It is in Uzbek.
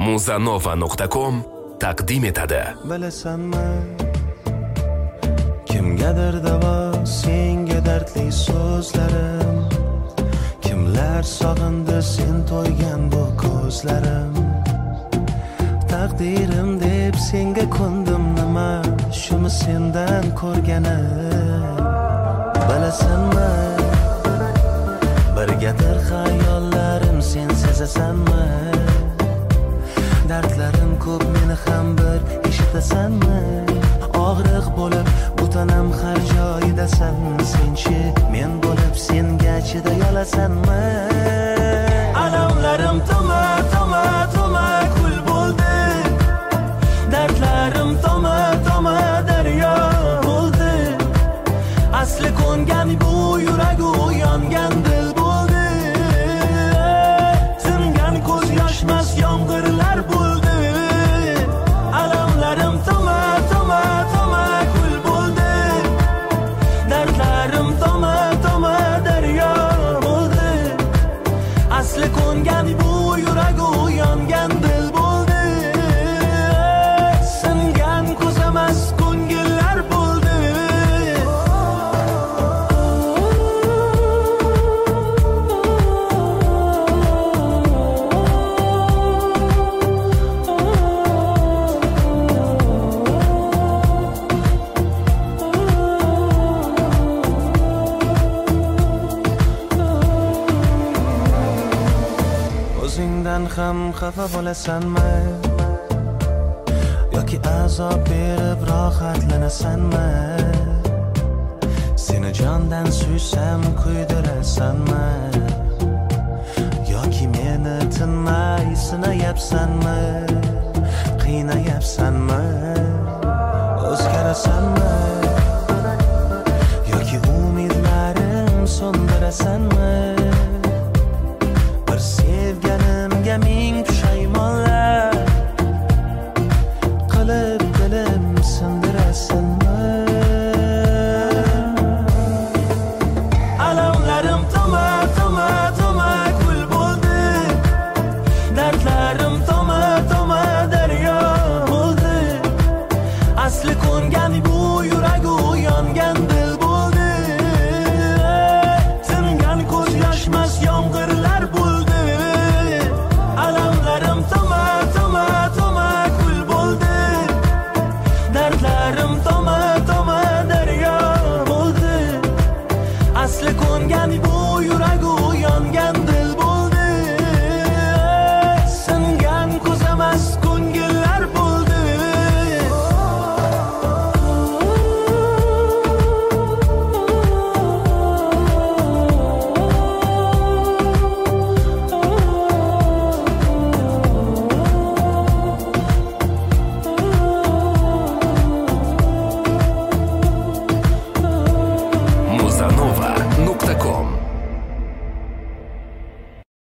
muzanova.com taqdim etadi. Bilasanmi, kimgadir davo senga dardli so'zlarim, kimlar sog'indi sen to'ygan bu ko'zlarim. Taqdirim deb senga ko'ndim, nima shuni sendan ko'rganim. Bilasanmi, birgadir xayollarim, sen sezasanmi? Dardlarim ko'p, meni ham bir eshitasanmi? Og'riq bo'lib bu tanam har joyidasan, senchi men bo'lib senga chida yolasanmi? Alamlarim toma toma toma kul bo'ldi, dardlarim toma toma daryo bo'ldi. Asli ko'ngan bu yurak yongan dil bo'ldi, singan ko'z yoshmas yomg'irlar bo'ldi. Alamlarim toma toma toma kul bo'ldi, dardlarim toma toma daryo bo'ldi. Asli ko'ngan bu yurak yongan dil bo'ldi, singan ko'z emas ko'ngillar bo'ldi. O'zingdan ham xafa bo'lasanmi, yoki azob berib rohatlanasanmi? Seni jondan suysam kuydirasanmi, yoki meni tinmay sinayapsanmi, qiynayapsanmi? O'zgarasanmi, yoki umidlarim so'ndirasanmi? Bir sevganimga ming pushaymonlar qilib dilim sindirasanmi? Alamlarim toma toma toma kul bo'ldi, dardlarim toma toma daryo bo'ldi. Asli ko'ngan bu yurak yongan dil bo'ldi, singan ko'z yoshmas yomg'irlar bo'ldi. Alamlarim toma toma toma kul bo'ldi, dardlarim toma toma daryo bo'ldi. Asli ko'ngan bu yurak